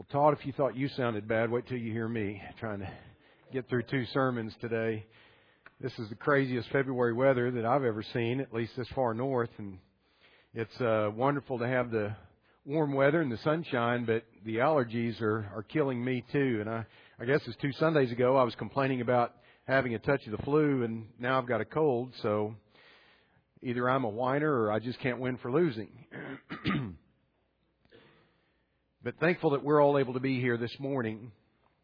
Well, Todd, if you thought you sounded bad, wait till you hear me trying to get through 2 sermons today. This is the craziest February weather that I've ever seen, at least this far north. And it's wonderful to have the warm weather and the sunshine, but the allergies are killing me too. And I guess it's 2 Sundays ago I was complaining about having a touch of the flu, and now I've got a cold. So either I'm a whiner or I just can't win for losing. But thankful that we're all able to be here this morning.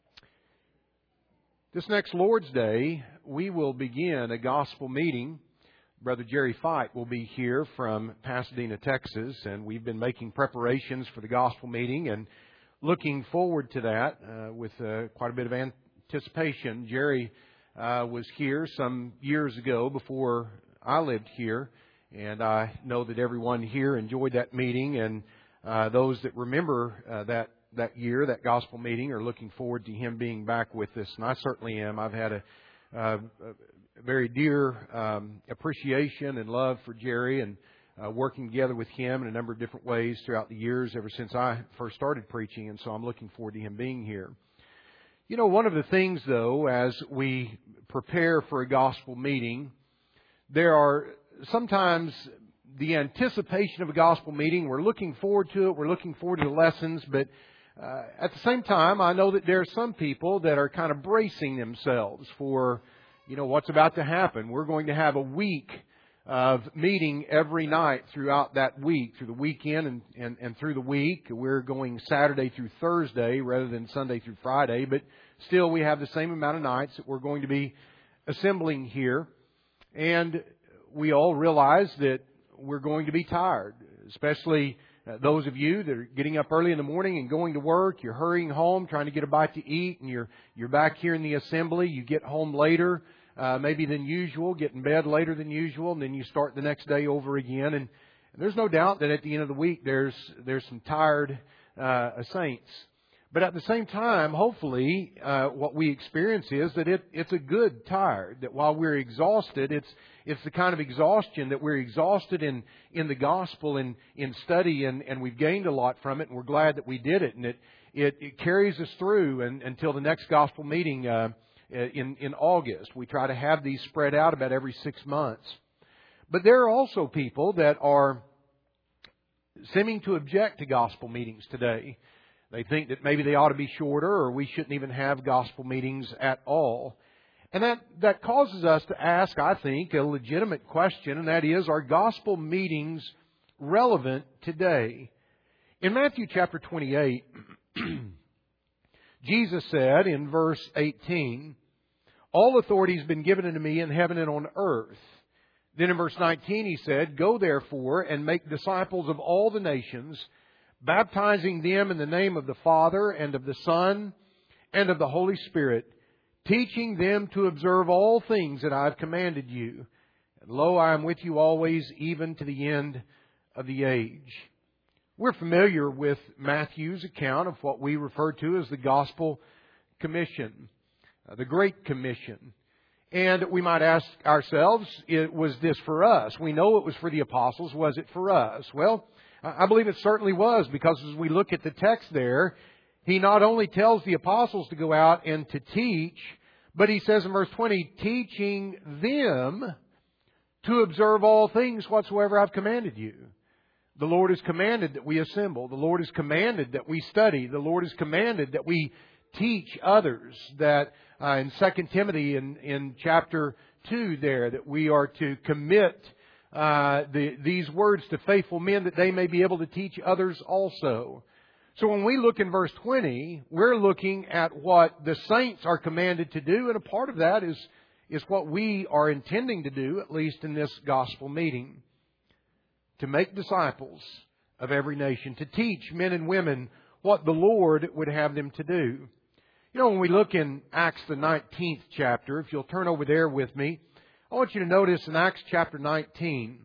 This next Lord's Day, we will begin a gospel meeting. Brother Jerry Fight will be here from Pasadena, Texas, and we've been making preparations for the gospel meeting and looking forward to that with quite a bit of anticipation. Jerry was here some years ago before I lived here, and I know that everyone here enjoyed that meeting, and those that remember that year, that gospel meeting, are looking forward to him being back with us. And I certainly am. I've had a very dear appreciation and love for Jerry, and working together with him in a number of different ways throughout the years ever since I first started preaching. And so I'm looking forward to him being here. You know, one of the things, though, as we prepare for a gospel meeting, there are sometimes the anticipation of a gospel meeting. We're looking forward to it. We're looking forward to the lessons. But at the same time, I know that there are some people that are kind of bracing themselves for, what's about to happen. We're going to have a week of meeting every night throughout that week, through the weekend and through the week. We're going Saturday through Thursday rather than Sunday through Friday. But still, we have the same amount of nights that we're going to be assembling here. And we all realize that we're going to be tired, especially those of you that are getting up early in the morning and going to work. You're hurrying home, trying to get a bite to eat, and you're back here in the assembly. You get home later, maybe than usual, get in bed later than usual, and then you start the next day over again. And there's no doubt that at the end of the week, there's some tired saints. But at the same time, hopefully, what we experience is that it's a good tired. That while we're exhausted, it's the kind of exhaustion that we're exhausted in the gospel and in study, and we've gained a lot from it, and we're glad that we did it. And it carries us through until the next gospel meeting in August. We try to have these spread out about every 6 months. But there are also people that are seeming to object to gospel meetings today. They think that maybe they ought to be shorter, or we shouldn't even have gospel meetings at all. And that causes us to ask, I think, a legitimate question, and that is, are gospel meetings relevant today? In Matthew chapter 28, Jesus said in verse 18, "All authority has been given unto me in heaven and on earth." Then in verse 19 He said, "Go therefore and make disciples of all the nations, baptizing them in the name of the Father and of the Son and of the Holy Spirit, teaching them to observe all things that I have commanded you. And lo, I am with you always, even to the end of the age." We're familiar with Matthew's account of what we refer to as the Gospel Commission, the Great Commission. And we might ask ourselves, was this for us? We know it was for the apostles. Was it for us? Well, I believe it certainly was, because as we look at the text there, He not only tells the apostles to go out and to teach, but He says in verse 20, teaching them to observe all things whatsoever I've commanded you. The Lord has commanded that we assemble. The Lord has commanded that we study. The Lord has commanded that we teach others. That in 2 Timothy in chapter 2 there, that we are to commit these words to faithful men, that they may be able to teach others also. So when we look in verse 20, we're looking at what the saints are commanded to do, and a part of that is what we are intending to do, at least in this gospel meeting. To make disciples of every nation, to teach men and women what the Lord would have them to do. When we look in Acts the 19th chapter, if you'll turn over there with me, I want you to notice in Acts chapter 19,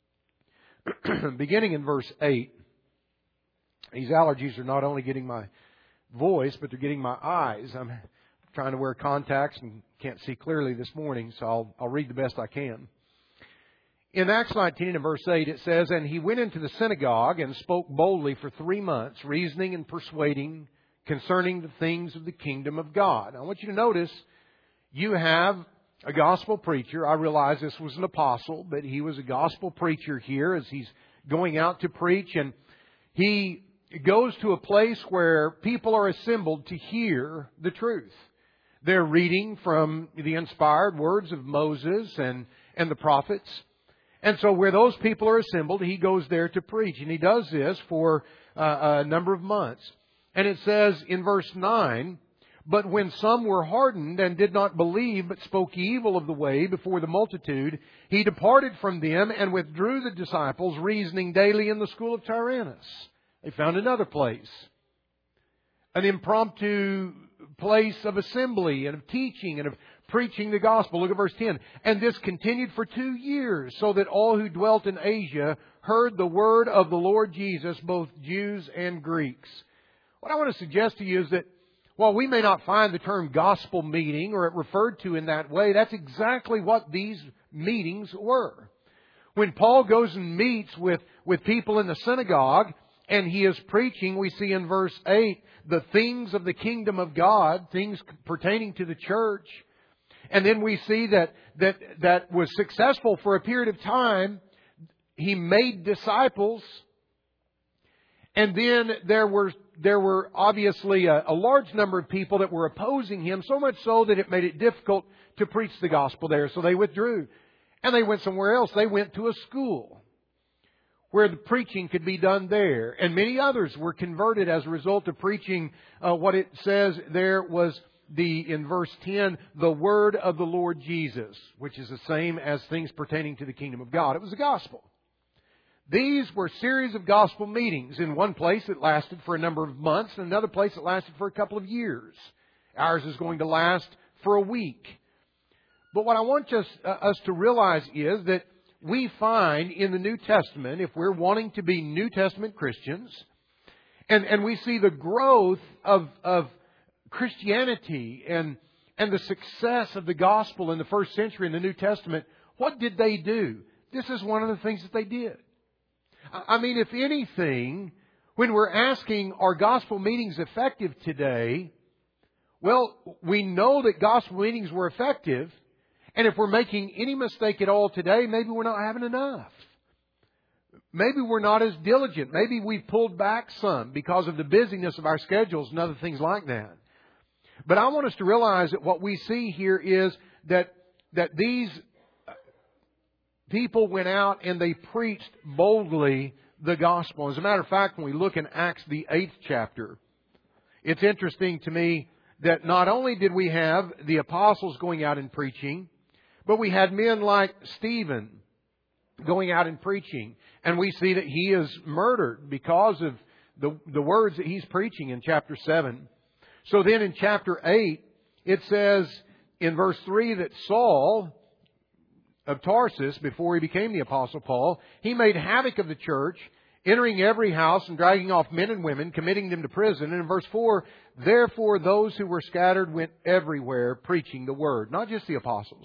beginning in verse 8, these allergies are not only getting my voice, but they're getting my eyes. I'm trying to wear contacts and can't see clearly this morning, so I'll read the best I can. In Acts 19 and verse 8 it says, "And he went into the synagogue and spoke boldly for 3 months, reasoning and persuading concerning the things of the kingdom of God. I want you to notice you have a gospel preacher. I realize this was an apostle, but he was a gospel preacher here as he's going out to preach. And he goes to a place where people are assembled to hear the truth. They're reading from the inspired words of Moses and the prophets. And so where those people are assembled, he goes there to preach. And he does this for a number of months. And it says in verse 9, "But when some were hardened and did not believe, but spoke evil of the way before the multitude, he departed from them and withdrew the disciples, reasoning daily in the school of Tyrannus." They found another place. An impromptu place of assembly and of teaching and of preaching the gospel. Look at verse 10. "And this continued for 2 years, so that all who dwelt in Asia heard the word of the Lord Jesus, both Jews and Greeks." What I want to suggest to you is that while we may not find the term gospel meeting or it referred to in that way, that's exactly what these meetings were. When Paul goes and meets with people in the synagogue and he is preaching, we see in verse 8, the things of the kingdom of God, things pertaining to the church. And then we see that was successful for a period of time. He made disciples. And then there were obviously a large number of people that were opposing him, so much so that it made it difficult to preach the gospel there. So they withdrew. And they went somewhere else. They went to a school where the preaching could be done there. And many others were converted as a result of preaching what it says there was in verse 10, the word of the Lord Jesus, which is the same as things pertaining to the kingdom of God. It was the gospel. These were a series of gospel meetings. In one place it lasted for a number of months, and another place it lasted for a couple of years. Ours is going to last for a week. But what I want us to realize is that we find in the New Testament, if we're wanting to be New Testament Christians, and we see the growth of Christianity and the success of the gospel in the first century in the New Testament, what did they do? This is one of the things that they did. I mean, if anything, when we're asking, are gospel meetings effective today? Well, we know that gospel meetings were effective. And if we're making any mistake at all today, maybe we're not having enough. Maybe we're not as diligent. Maybe we've pulled back some because of the busyness of our schedules and other things like that. But I want us to realize that what we see here is that these people went out and they preached boldly the gospel. As a matter of fact, when we look in Acts, the 8th chapter, it's interesting to me that not only did we have the apostles going out and preaching, but we had men like Stephen going out and preaching. And we see that he is murdered because of the words that he's preaching in chapter 7. So then in chapter 8, it says in verse 3 that Saul of Tarsus, before he became the Apostle Paul, he made havoc of the church, entering every house and dragging off men and women, committing them to prison. And in verse 4, therefore those who were scattered went everywhere preaching the word. Not just the apostles,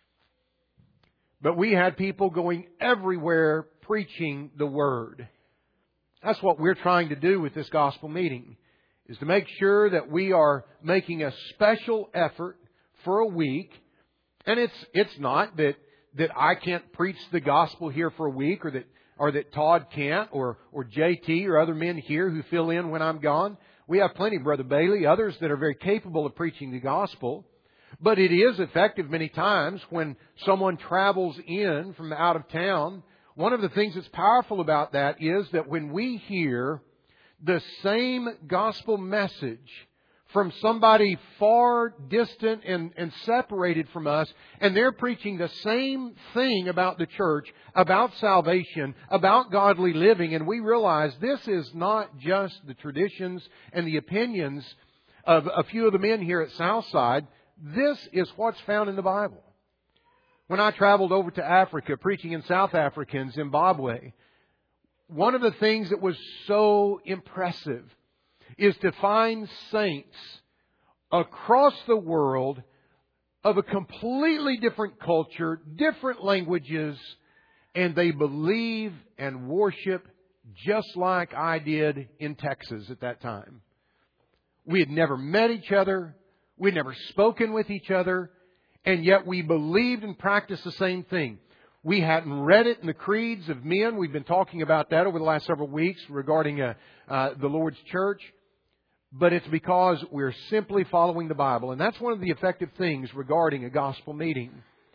but we had people going everywhere preaching the word. That's what we're trying to do with this gospel meeting, is to make sure that we are making a special effort for a week. And it's not that I can't preach the gospel here for a week, or that Todd can't, or JT or other men here who fill in when I'm gone. We have plenty, Brother Bailey, others that are very capable of preaching the gospel. But it is effective many times when someone travels in from out of town. One of the things that's powerful about that is that when we hear the same gospel message from somebody far distant and separated from us, and they're preaching the same thing about the church, about salvation, about godly living, and we realize this is not just the traditions and the opinions of a few of the men here at Southside. This is what's found in the Bible. When I traveled over to Africa, preaching in South Africa and Zimbabwe, one of the things that was so impressive is to find saints across the world of a completely different culture, different languages, and they believe and worship just like I did in Texas at that time. We had never met each other. We had never spoken with each other. And yet we believed and practiced the same thing. We hadn't read it in the creeds of men. We've been talking about that over the last several weeks regarding the Lord's church. But it's because we're simply following the Bible. And that's one of the effective things regarding a gospel meeting.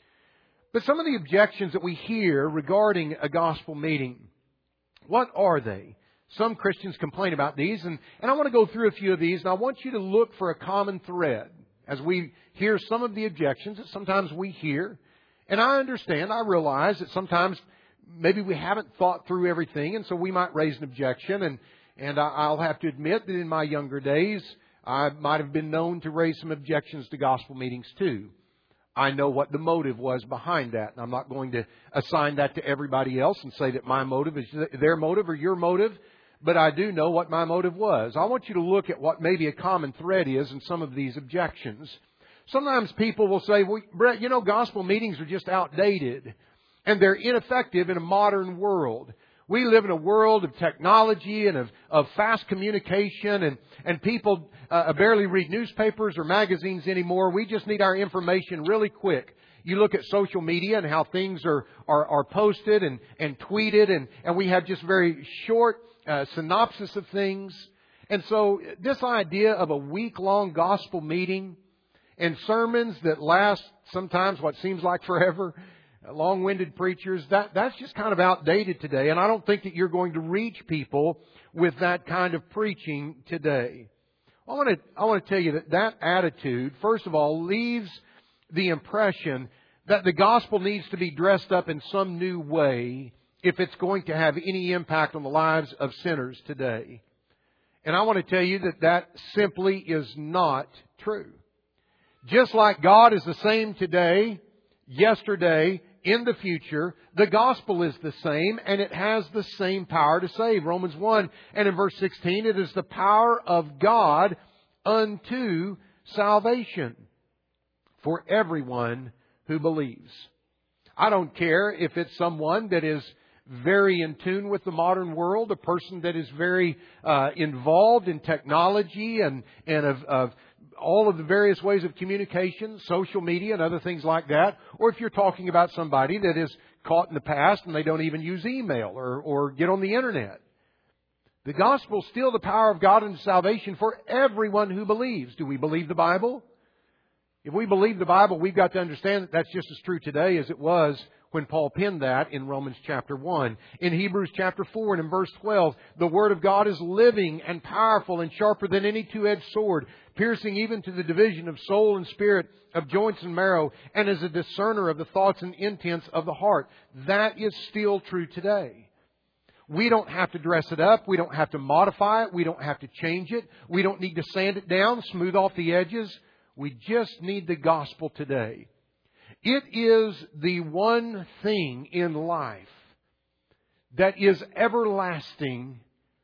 But some of the objections that we hear regarding a gospel meeting, what are they? Some Christians complain about these, and I want to go through a few of these, and I want you to look for a common thread as we hear some of the objections that sometimes we hear. And I understand, I realize that sometimes maybe we haven't thought through everything, and so we might raise an objection, and I'll have to admit that in my younger days, I might have been known to raise some objections to gospel meetings too. I know what the motive was behind that, and I'm not going to assign that to everybody else and say that my motive is their motive or your motive, but I do know what my motive was. I want you to look at what maybe a common thread is in some of these objections. Sometimes people will say, well, Brett, gospel meetings are just outdated, and they're ineffective in a modern world. We live in a world of technology and of fast communication, and people barely read newspapers or magazines anymore. We just need our information really quick. You look at social media and how things are posted and tweeted, and we have just very short synopsis of things. And so this idea of a week-long gospel meeting and sermons that last sometimes what seems like forever, long-winded preachers, that's just kind of outdated today. And I don't think that you're going to reach people with that kind of preaching today. I want to tell you that attitude, first of all, leaves the impression that the gospel needs to be dressed up in some new way if it's going to have any impact on the lives of sinners today. And I want to tell you that simply is not true. Just like God is the same today, yesterday, in the future, the gospel is the same, and it has the same power to save. Romans 1 and in verse 16, it is the power of God unto salvation for everyone who believes. I don't care if it's someone that is very in tune with the modern world, a person that is very involved in technology and of all of the various ways of communication, social media and other things like that, or if you're talking about somebody that is caught in the past and they don't even use email or get on the internet. The gospel is still the power of God unto salvation for everyone who believes. Do we believe the Bible? If we believe the Bible, we've got to understand that that's just as true today as it was when Paul penned that in Romans chapter 1. In Hebrews chapter 4 and in verse 12, the Word of God is living and powerful and sharper than any two-edged sword, piercing even to the division of soul and spirit, of joints and marrow, and is a discerner of the thoughts and intents of the heart. That is still true today. We don't have to dress it up. We don't have to modify it. We don't have to change it. We don't need to sand it down, smooth off the edges. We just need the gospel today. It is the one thing in life that is everlastingly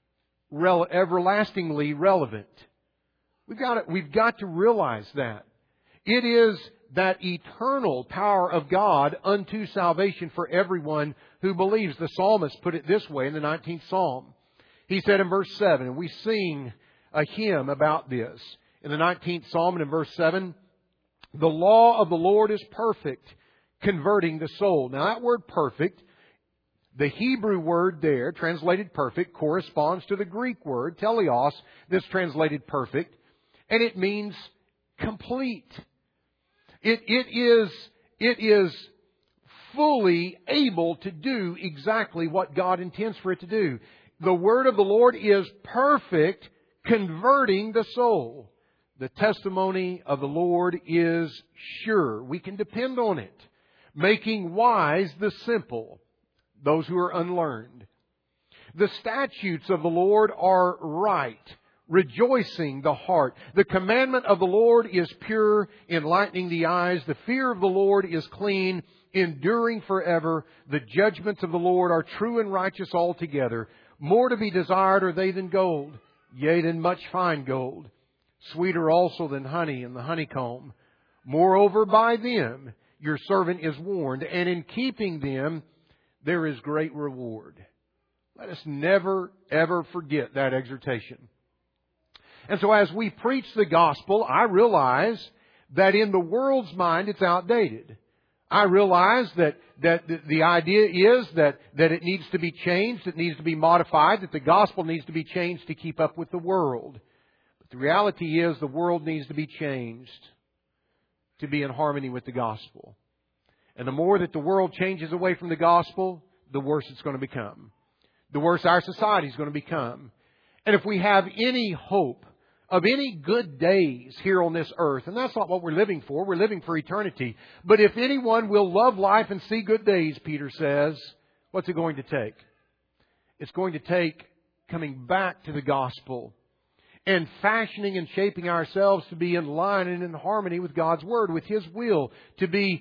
relevant. We've got to realize that. It is that eternal power of God unto salvation for everyone who believes. The psalmist put it this way in the 19th Psalm. He said in verse 7, and we sing a hymn about this. In the 19th Psalm and in verse 7, the law of the Lord is perfect, converting the soul. Now that word perfect, the Hebrew word there, translated perfect, corresponds to the Greek word, teleos, that's translated perfect, and it means complete. It is fully able to do exactly what God intends for it to do. The word of the Lord is perfect, converting the soul. The testimony of the Lord is sure. We can depend on it, making wise the simple, those who are unlearned. The statutes of the Lord are right, rejoicing the heart. The commandment of the Lord is pure, enlightening the eyes. The fear of the Lord is clean, enduring forever. The judgments of the Lord are true and righteous altogether. More to be desired are they than gold, yea, than much fine gold. Sweeter also than honey and the honeycomb. Moreover, by them your servant is warned, and in keeping them there is great reward. Let us never, ever forget that exhortation. And so as we preach the gospel, I realize that in the world's mind it's outdated. I realize that the idea is that it needs to be changed, it needs to be modified, that the gospel needs to be changed to keep up with the world. But the reality is the world needs to be changed to be in harmony with the gospel. And the more that the world changes away from the gospel, the worse it's going to become. The worse our society is going to become. And if we have any hope of any good days here on this earth, and that's not what we're living for, we're living for eternity. But if anyone will love life and see good days, Peter says, what's it going to take? It's going to take coming back to the gospel and fashioning and shaping ourselves to be in line and in harmony with God's Word, with His will, to be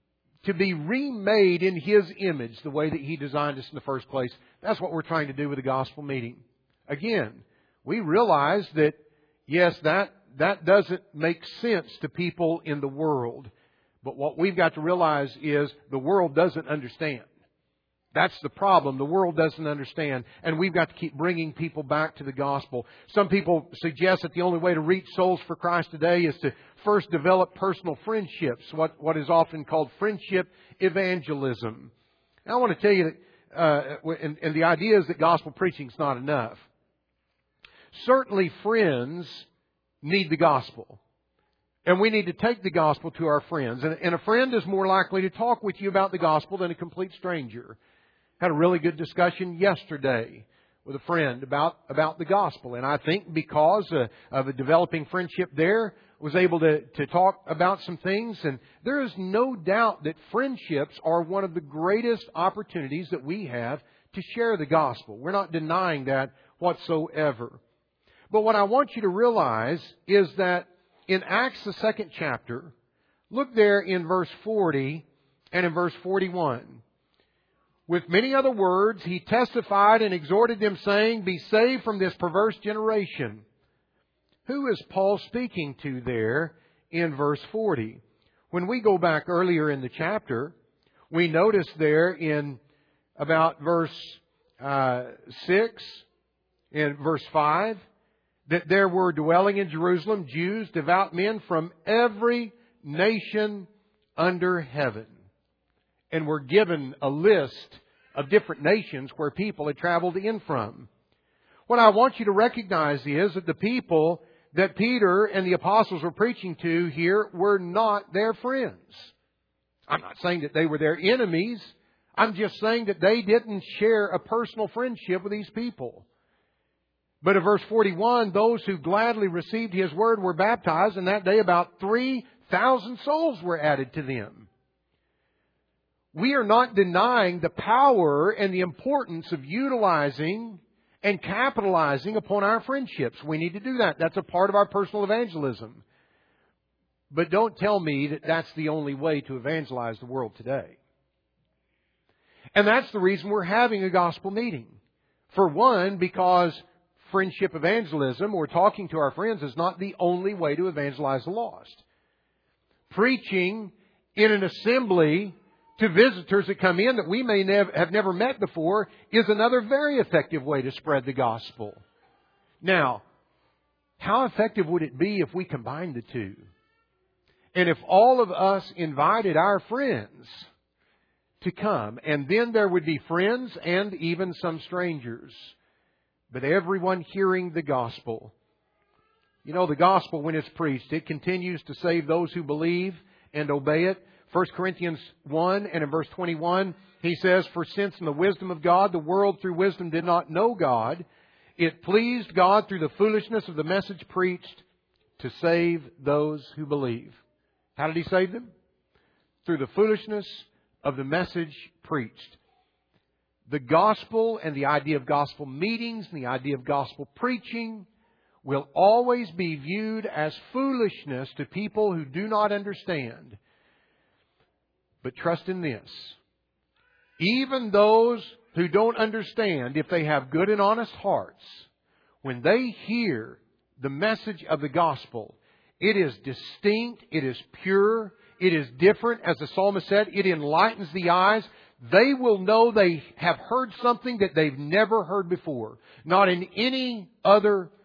remade in His image, the way that He designed us in the first place. That's what we're trying to do with the gospel meeting. Again, we realize that, yes, that doesn't make sense to people in the world. But what we've got to realize is the world doesn't understand. That's the problem. The world doesn't understand. And we've got to keep bringing people back to the gospel. Some people suggest that the only way to reach souls for Christ today is to first develop personal friendships, what is often called friendship evangelism. And I want to tell you that, and the idea is that gospel preaching is not enough. Certainly friends need the gospel. And we need to take the gospel to our friends. And a friend is more likely to talk with you about the gospel than a complete stranger. Had a really good discussion yesterday with a friend about the gospel. And I think because of a developing friendship there, was able to talk about some things. And there is no doubt that friendships are one of the greatest opportunities that we have to share the gospel. We're not denying that whatsoever. But what I want you to realize is that in Acts, the 2nd chapter, look there in verse 40 and in verse 41. With many other words, he testified and exhorted them, saying, "Be saved from this perverse generation." Who is Paul speaking to there in verse 40? When we go back earlier in the chapter, we notice there in about verse 6, in verse 5, that there were dwelling in Jerusalem Jews, devout men from every nation under heaven. And we're given a list of different nations where people had traveled in from. What I want you to recognize is that the people that Peter and the apostles were preaching to here were not their friends. I'm not saying that they were their enemies. I'm just saying that they didn't share a personal friendship with these people. But in verse 41, those who gladly received His word were baptized, and that day about 3,000 souls were added to them. We are not denying the power and the importance of utilizing and capitalizing upon our friendships. We need to do that. That's a part of our personal evangelism. But don't tell me that that's the only way to evangelize the world today. And that's the reason we're having a gospel meeting. For one, because friendship evangelism, or talking to our friends, is not the only way to evangelize the lost. Preaching in an assembly to visitors that come in that we may have never met before is another very effective way to spread the gospel. Now, how effective would it be if we combined the two? And if all of us invited our friends to come, and then there would be friends and even some strangers, but everyone hearing the gospel. You know, the gospel, when it's preached, it continues to save those who believe and obey it. 1 Corinthians 1 and in verse 21, he says, "For since in the wisdom of God, the world through wisdom did not know God, it pleased God through the foolishness of the message preached to save those who believe." How did He save them? Through the foolishness of the message preached. The gospel and the idea of gospel meetings and the idea of gospel preaching will always be viewed as foolishness to people who do not understand. But trust in this. Even those who don't understand, if they have good and honest hearts, when they hear the message of the gospel, it is distinct, it is pure, it is different. As the psalmist said, it enlightens the eyes. They will know they have heard something that they've never heard before. Not in any other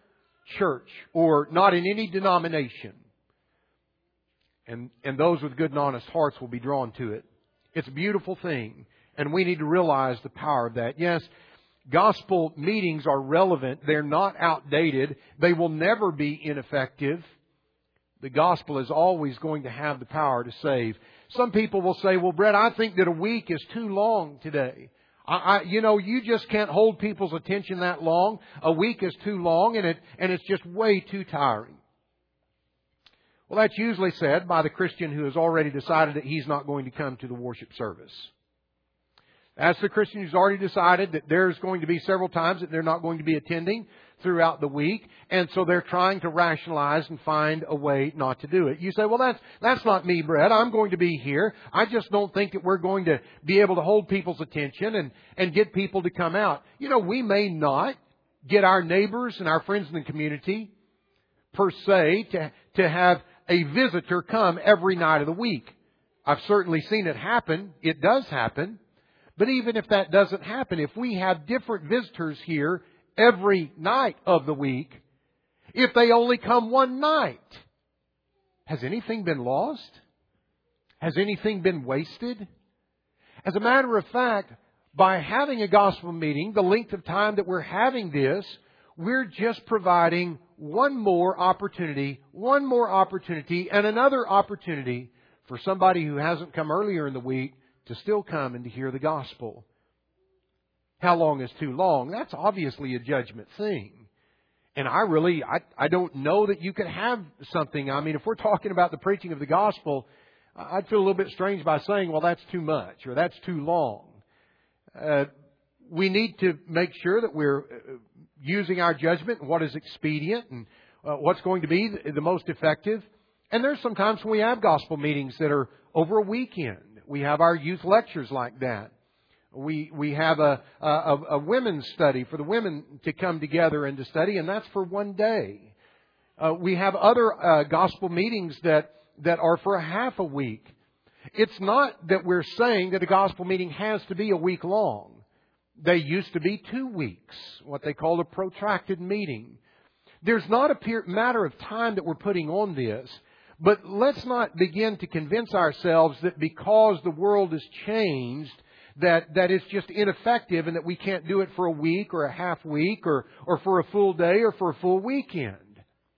church or not in any denomination. And those with good and honest hearts will be drawn to it. It's a beautiful thing. And we need to realize the power of that. Yes, gospel meetings are relevant. They're not outdated. They will never be ineffective. The gospel is always going to have the power to save. Some people will say, well, Brett, I think that a week is too long today. You just can't hold people's attention that long. A week is too long and it's just way too tiring. Well, that's usually said by the Christian who has already decided that he's not going to come to the worship service. That's the Christian who's already decided that there's going to be several times that they're not going to be attending throughout the week. And so they're trying to rationalize and find a way not to do it. You say, well, that's not me, Brett. I'm going to be here. I just don't think that we're going to be able to hold people's attention and get people to come out. We may not get our neighbors and our friends in the community, per se, to have a visitor come every night of the week. I've certainly seen it happen. It does happen. But even if that doesn't happen, if we have different visitors here every night of the week, if they only come one night, has anything been lost? Has anything been wasted? As a matter of fact, by having a gospel meeting, the length of time that we're having this, we're just providing one more opportunity, and another opportunity for somebody who hasn't come earlier in the week to still come and to hear the gospel. How long is too long? That's obviously a judgment thing. And I don't know that you can have something. I mean, if we're talking about the preaching of the gospel, I'd feel a little bit strange by saying, well, that's too much or that's too long. We need to make sure that we're using our judgment and what is expedient and what's going to be the most effective. And there's sometimes when we have gospel meetings that are over a weekend. We have our youth lectures like that. We have a women's study for the women to come together and to study, and that's for one day. We have other gospel meetings that are for a half a week. It's not that we're saying that a gospel meeting has to be a week long. They used to be 2 weeks, what they call a protracted meeting. There's not a matter of time that we're putting on this. But let's not begin to convince ourselves that because the world has changed, that it's just ineffective and that we can't do it for a week or a half week or for a full day or for a full weekend.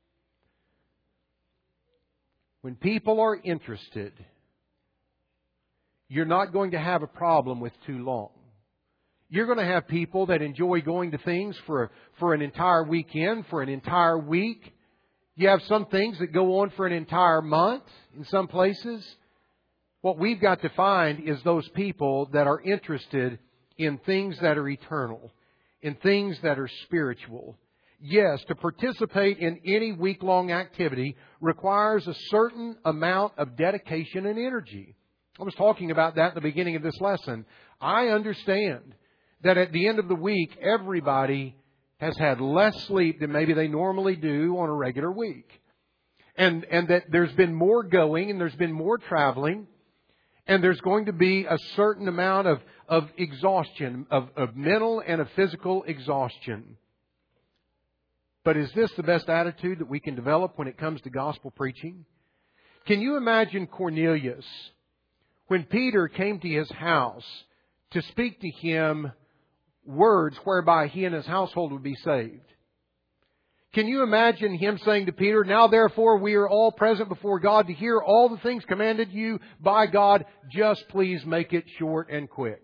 When people are interested, you're not going to have a problem with too long. You're going to have people that enjoy going to things for an entire weekend, for an entire week. You have some things that go on for an entire month in some places. What we've got to find is those people that are interested in things that are eternal, in things that are spiritual. Yes, to participate in any week-long activity requires a certain amount of dedication and energy. I was talking about that at the beginning of this lesson. I understand that at the end of the week, everybody has had less sleep than maybe they normally do on a regular week. And that there's been more going and there's been more traveling. And there's going to be a certain amount of exhaustion, of mental and of physical exhaustion. But is this the best attitude that we can develop when it comes to gospel preaching? Can you imagine Cornelius, when Peter came to his house to speak to him words whereby he and his household would be saved? Can you imagine him saying to Peter, "Now therefore we are all present before God to hear all the things commanded you by God. Just please make it short and quick"?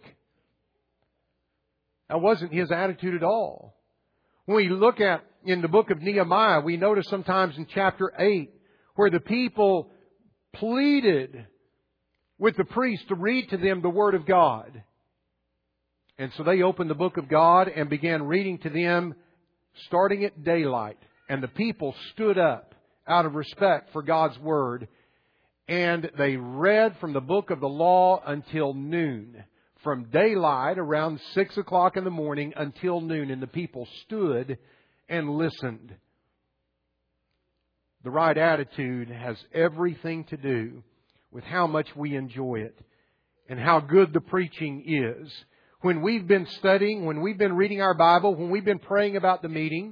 That wasn't his attitude at all. When we look at in the book of Nehemiah, we notice sometimes in chapter 8 where the people pleaded with the priest to read to them the Word of God. And so they opened the book of God and began reading to them starting at daylight. And the people stood up out of respect for God's Word. And they read from the book of the law until noon. From daylight around 6 o'clock in the morning until noon. And the people stood and listened. The right attitude has everything to do with how much we enjoy it and how good the preaching is. When we've been studying, when we've been reading our Bible, when we've been praying about the meeting,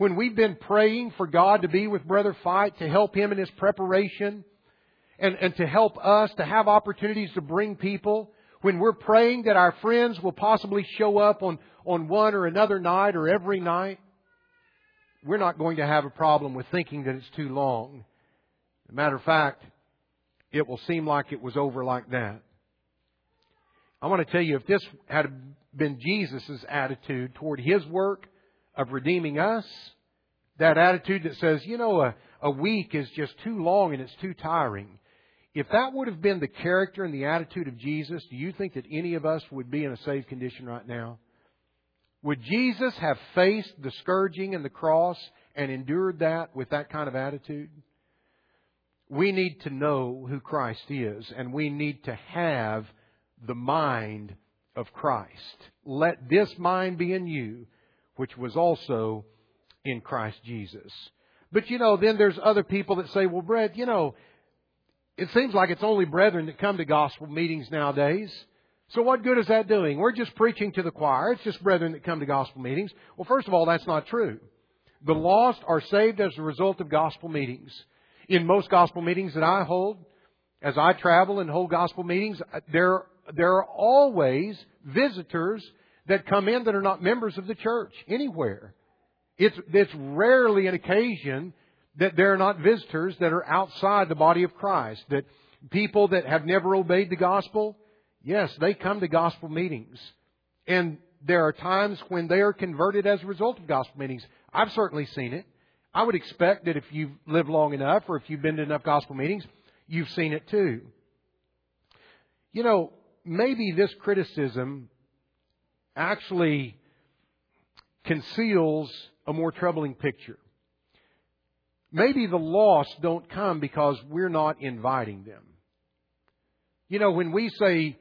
when we've been praying for God to be with Brother Fight, to help him in his preparation, and to help us to have opportunities to bring people, when we're praying that our friends will possibly show up on one or another night or every night, we're not going to have a problem with thinking that it's too long. As a matter of fact, it will seem like it was over like that. I want to tell you, if this had been Jesus' attitude toward His work of redeeming us, that attitude that says, a week is just too long and it's too tiring. If that would have been the character and the attitude of Jesus, do you think that any of us would be in a saved condition right now? Would Jesus have faced the scourging and the cross and endured that with that kind of attitude? We need to know who Christ is, and we need to have the mind of Christ. Let this mind be in you, which was also in Christ Jesus. But then there's other people that say, well, Brett, it seems like it's only brethren that come to gospel meetings nowadays. So what good is that doing? We're just preaching to the choir. It's just brethren that come to gospel meetings. Well, first of all, that's not true. The lost are saved as a result of gospel meetings. In most gospel meetings that I hold, as I travel and hold gospel meetings, there are always visitors that come in that are not members of the church anywhere. It's rarely an occasion that there are not visitors that are outside the body of Christ. That people that have never obeyed the gospel, yes, they come to gospel meetings. And there are times when they are converted as a result of gospel meetings. I've certainly seen it. I would expect that if you've lived long enough or if you've been to enough gospel meetings, you've seen it too. Maybe this criticism actually conceals a more troubling picture. Maybe the lost don't come because we're not inviting them. When we say,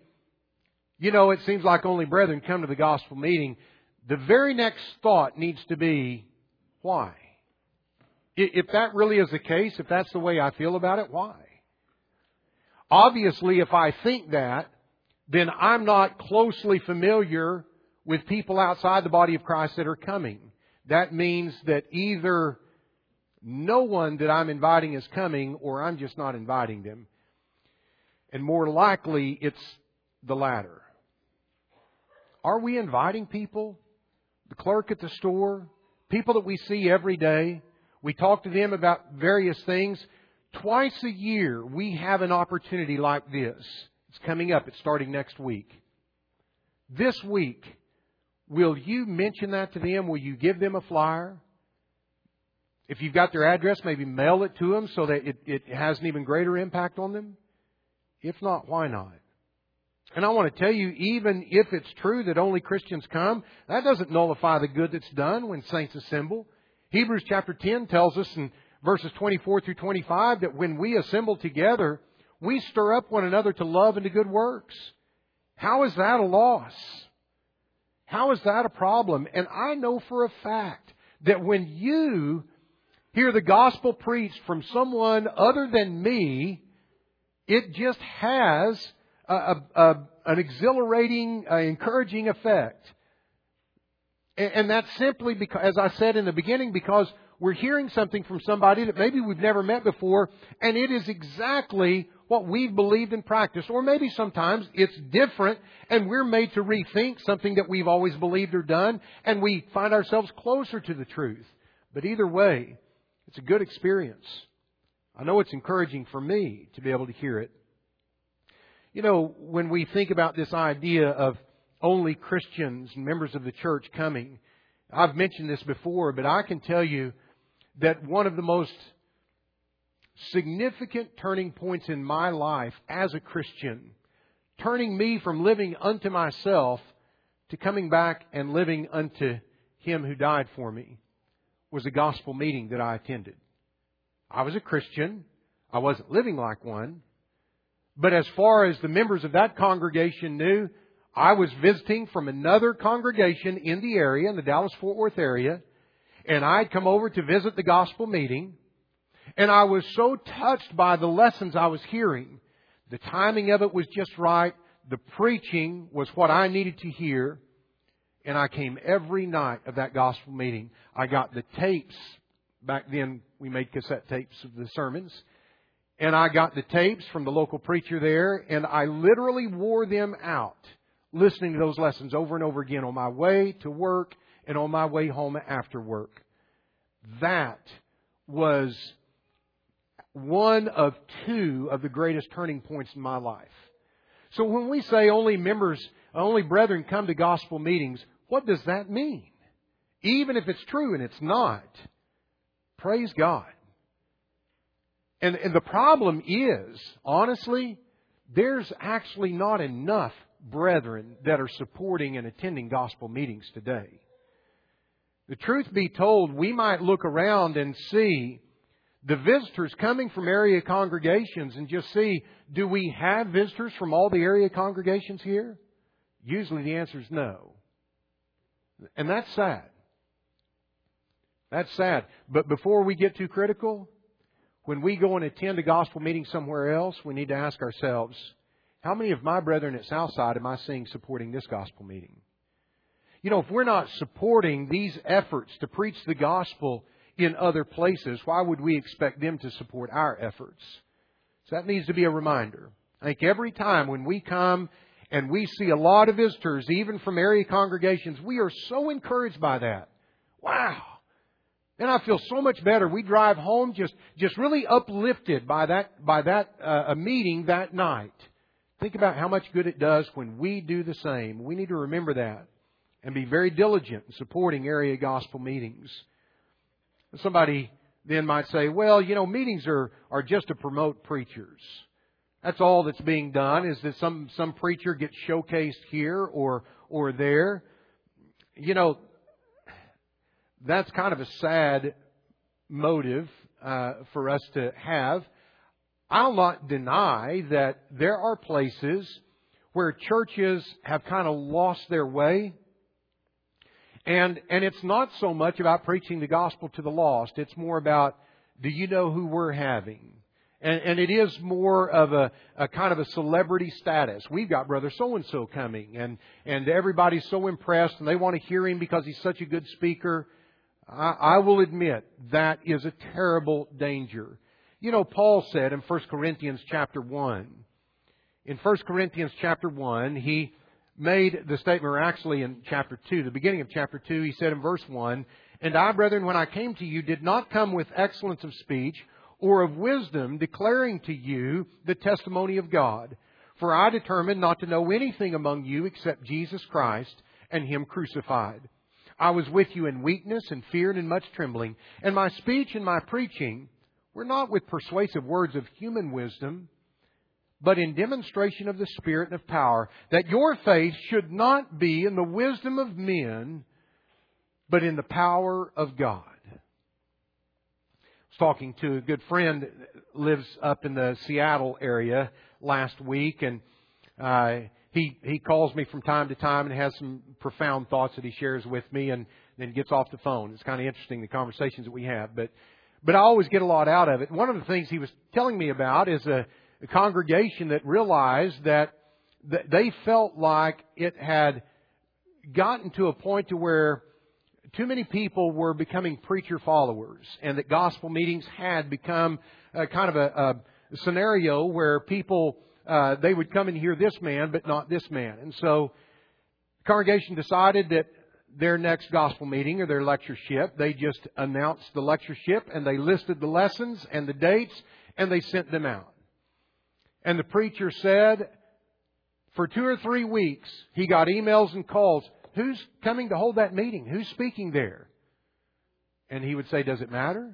it seems like only brethren come to the gospel meeting, the very next thought needs to be, why? If that really is the case, if that's the way I feel about it, why? Obviously, if I think that, then I'm not closely familiar with people outside the body of Christ that are coming. That means that either no one that I'm inviting is coming, or I'm just not inviting them. And more likely, it's the latter. Are we inviting people? The clerk at the store? People that we see every day? We talk to them about various things. Twice a year, we have an opportunity like this. It's coming up. It's starting next week. This week, will you mention that to them? Will you give them a flyer? If you've got their address, maybe mail it to them so that it has an even greater impact on them. If not, why not? And I want to tell you, even if it's true that only Christians come, that doesn't nullify the good that's done when saints assemble. Hebrews chapter 10 tells us in verses 24 through 25 that when we assemble together, we stir up one another to love and to good works. How is that a loss? How is that a problem? And I know for a fact that when you hear the gospel preached from someone other than me, it just has an exhilarating, encouraging effect. And that's simply because, as I said in the beginning, because we're hearing something from somebody that maybe we've never met before, and it is exactly what we've believed and practiced. Or maybe sometimes it's different, and we're made to rethink something that we've always believed or done, and we find ourselves closer to the truth. But either way, it's a good experience. I know it's encouraging for me to be able to hear it. When we think about this idea of only Christians and members of the church coming, I've mentioned this before, but I can tell you that one of the most significant turning points in my life as a Christian, turning me from living unto myself to coming back and living unto Him who died for me, was a gospel meeting that I attended. I was a Christian. I wasn't living like one. But as far as the members of that congregation knew, I was visiting from another congregation in the area, in the Dallas-Fort Worth area, and I'd come over to visit the gospel meeting, and I was so touched by the lessons I was hearing. The timing of it was just right. The preaching was what I needed to hear. And I came every night of that gospel meeting. I got the tapes. Back then, we made cassette tapes of the sermons. And I got the tapes from the local preacher there. And I literally wore them out, listening to those lessons over and over again on my way to work and on my way home after work. That was one of two of the greatest turning points in my life. So when we say only brethren come to gospel meetings, what does that mean? Even if it's true and it's not, praise God. And the problem is, honestly, there's actually not enough brethren that are supporting and attending gospel meetings today. The truth be told, we might look around and see the visitors coming from area congregations and just see, do we have visitors from all the area congregations here? Usually the answer is no. And that's sad. That's sad. But before we get too critical, when we go and attend a gospel meeting somewhere else, we need to ask ourselves, how many of my brethren at Southside am I seeing supporting this gospel meeting? You know, if we're not supporting these efforts to preach the gospel in other places, why would we expect them to support our efforts? So that needs to be a reminder. I think every time when we come and we see a lot of visitors, even from area congregations, we are so encouraged by that. Wow! And I feel so much better. We drive home just really uplifted by that meeting that night. Think about how much good it does when we do the same. We need to remember that and be very diligent in supporting area gospel meetings. Somebody then might say, well, you know, meetings are just to promote preachers. That's all that's being done, is that some preacher gets showcased here or there. You know, that's kind of a sad motive for us to have. I'll not deny that there are places where churches have kind of lost their way. And it's not so much about preaching the gospel to the lost. It's more about, do you know who we're having? And it is more of a kind of a celebrity status. We've got Brother so-and-so coming, and everybody's so impressed, and they want to hear him because he's such a good speaker. I will admit that is a terrible danger. You know, Paul said in 1 Corinthians chapter 1, in 1 Corinthians chapter 1, he made the statement, or actually in chapter 2, the beginning of chapter 2, he said in verse 1, "And I, brethren, when I came to you, did not come with excellence of speech or of wisdom, declaring to you the testimony of God. For I determined not to know anything among you except Jesus Christ and Him crucified. I was with you in weakness and fear and in much trembling. And my speech and my preaching were not with persuasive words of human wisdom, but in demonstration of the Spirit and of power, that your faith should not be in the wisdom of men, but in the power of God." I was talking to a good friend that lives up in the Seattle area last week, and he calls me from time to time and has some profound thoughts that he shares with me, and then gets off the phone. It's kind of interesting, the conversations that we have, but I always get a lot out of it. One of the things he was telling me about is a congregation that realized that they felt like it had gotten to a point to where too many people were becoming preacher followers, and that gospel meetings had become kind of a scenario where people, they would come and hear this man, but not this man. And so the congregation decided that their next gospel meeting or their lectureship, they just announced the lectureship, and they listed the lessons and the dates, and they sent them out. And the preacher said, for 2 or 3 weeks, he got emails and calls. Who's coming to hold that meeting? Who's speaking there? And he would say, does it matter?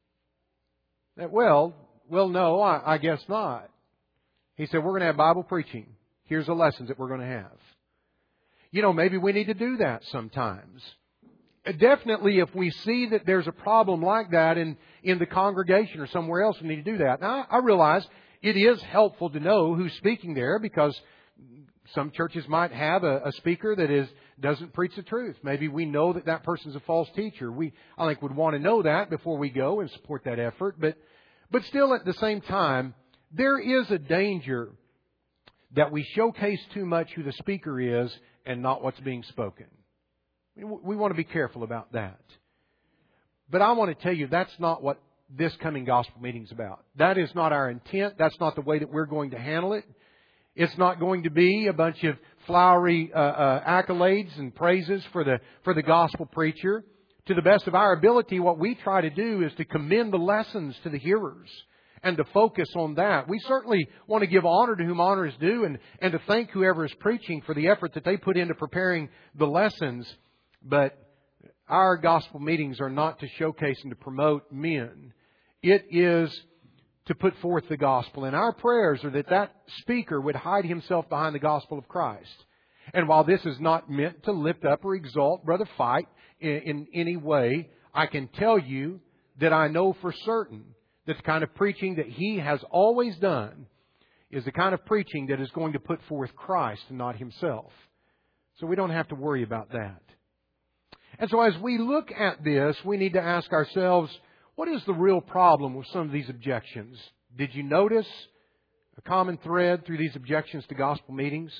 Well, no, I guess not. He said, we're going to have Bible preaching. Here's the lessons that we're going to have. You know, maybe we need to do that sometimes. Definitely, if we see that there's a problem like that in the congregation or somewhere else, we need to do that. Now, I realize it is helpful to know who's speaking there, because some churches might have a speaker that doesn't preach the truth. Maybe we know that person's a false teacher. I think would want to know that before we go and support that effort. But still, at the same time, there is a danger that we showcase too much who the speaker is and not what's being spoken. We want to be careful about that. But I want to tell you, that's not what this coming gospel meeting is about. That is not our intent. That's not the way that we're going to handle it. It's not going to be a bunch of flowery accolades and praises for the gospel preacher. To the best of our ability, what we try to do is to commend the lessons to the hearers and to focus on that. We certainly want to give honor to whom honor is due and to thank whoever is preaching for the effort that they put into preparing the lessons. But our gospel meetings are not to showcase and to promote men. It is to put forth the gospel. And our prayers are that speaker would hide himself behind the gospel of Christ. And while this is not meant to lift up or exalt Brother Fight in any way, I can tell you that I know for certain that the kind of preaching that he has always done is the kind of preaching that is going to put forth Christ and not himself. So we don't have to worry about that. And so as we look at this, we need to ask ourselves, what is the real problem with some of these objections? Did you notice a common thread through these objections to gospel meetings?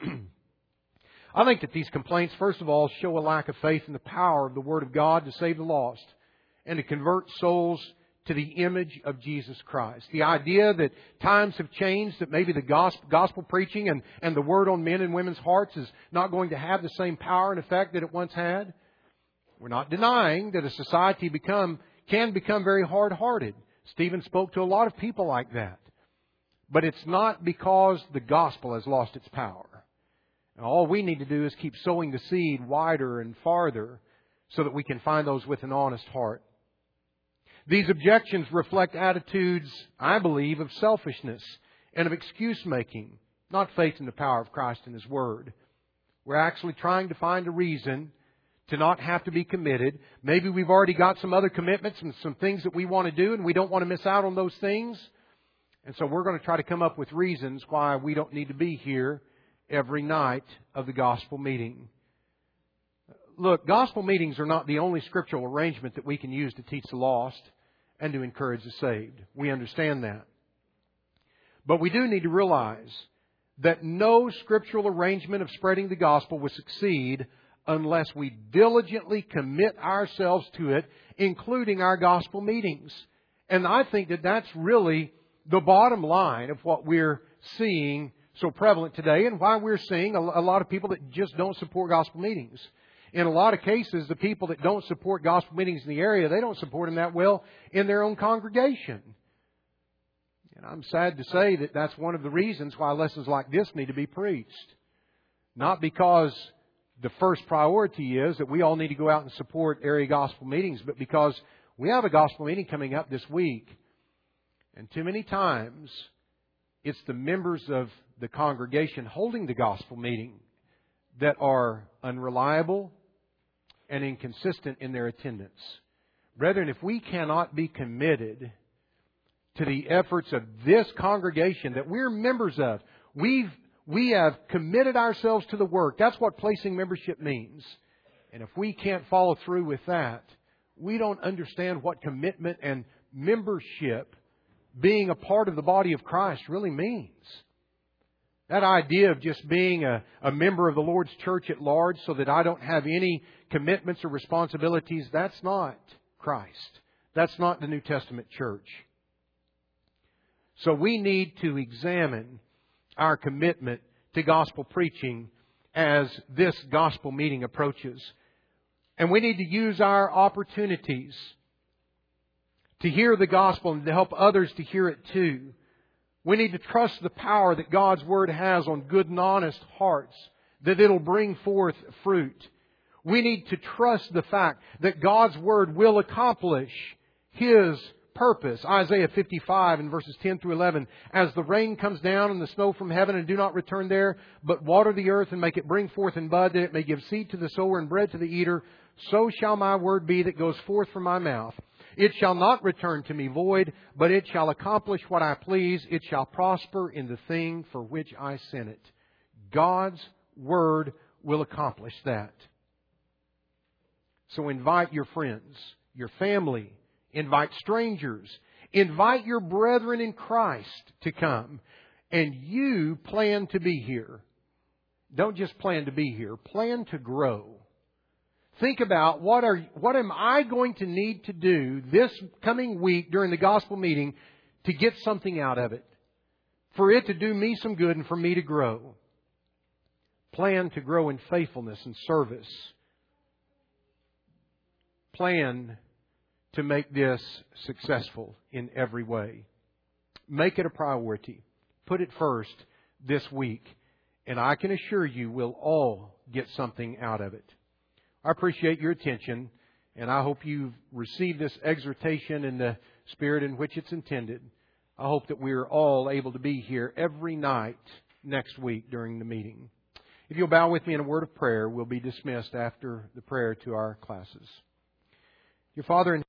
I think that these complaints, first of all, show a lack of faith in the power of the Word of God to save the lost and to convert souls to the image of Jesus Christ. The idea that times have changed, that maybe the gospel preaching and the Word on men and women's hearts is not going to have the same power and effect that it once had. We're not denying that a society can become very hard-hearted. Stephen spoke to a lot of people like that. But it's not because the gospel has lost its power. And all we need to do is keep sowing the seed wider and farther so that we can find those with an honest heart. These objections reflect attitudes, I believe, of selfishness and of excuse-making, not faith in the power of Christ and His Word. We're actually trying to find a reason to not have to be committed. Maybe we've already got some other commitments and some things that we want to do and we don't want to miss out on those things. And so we're going to try to come up with reasons why we don't need to be here every night of the gospel meeting. Look, gospel meetings are not the only scriptural arrangement that we can use to teach the lost and to encourage the saved. We understand that. But we do need to realize that no scriptural arrangement of spreading the gospel will succeed unless we diligently commit ourselves to it, including our gospel meetings. And I think that that's really the bottom line of what we're seeing so prevalent today and why we're seeing a lot of people that just don't support gospel meetings. In a lot of cases, the people that don't support gospel meetings in the area, they don't support them that well in their own congregation. And I'm sad to say that that's one of the reasons why lessons like this need to be preached. Not because the first priority is that we all need to go out and support area gospel meetings, but because we have a gospel meeting coming up this week. And too many times, it's the members of the congregation holding the gospel meeting that are unreliable and inconsistent in their attendance. Brethren, if we cannot be committed to the efforts of this congregation that we're members of, we have committed ourselves to the work. That's what placing membership means. And if we can't follow through with that, we don't understand what commitment and membership, being a part of the body of Christ, really means. That idea of just being a member of the Lord's church at large so that I don't have any commitments or responsibilities, that's not Christ. That's not the New Testament church. So we need to examine our commitment to gospel preaching as this gospel meeting approaches. And we need to use our opportunities to hear the gospel and to help others to hear it too. We need to trust the power that God's Word has on good and honest hearts, that it'll bring forth fruit. We need to trust the fact that God's Word will accomplish His purpose. Isaiah 55 and verses 10 through 11. As the rain comes down and the snow from heaven and do not return there, but water the earth and make it bring forth and bud, that it may give seed to the sower and bread to the eater, so shall my word be that goes forth from my mouth. It shall not return to me void, but it shall accomplish what I please. It shall prosper in the thing for which I sent it. God's Word will accomplish that. So invite your friends, your family, invite strangers, invite your brethren in Christ to come. And you plan to be here. Don't just plan to be here. Plan to grow. think about what am I going to need to do this coming week during the gospel meeting to get something out of it, for it to do me some good and for me to grow. Plan to grow in faithfulness and service. Plan to make this successful in every way. Make it a priority. Put it first this week. And I can assure you we'll all get something out of it. I appreciate your attention, and I hope you've received this exhortation in the spirit in which it's intended. I hope that we're all able to be here every night next week during the meeting. If you'll bow with me in a word of prayer, we'll be dismissed after the prayer to our classes. Your Father in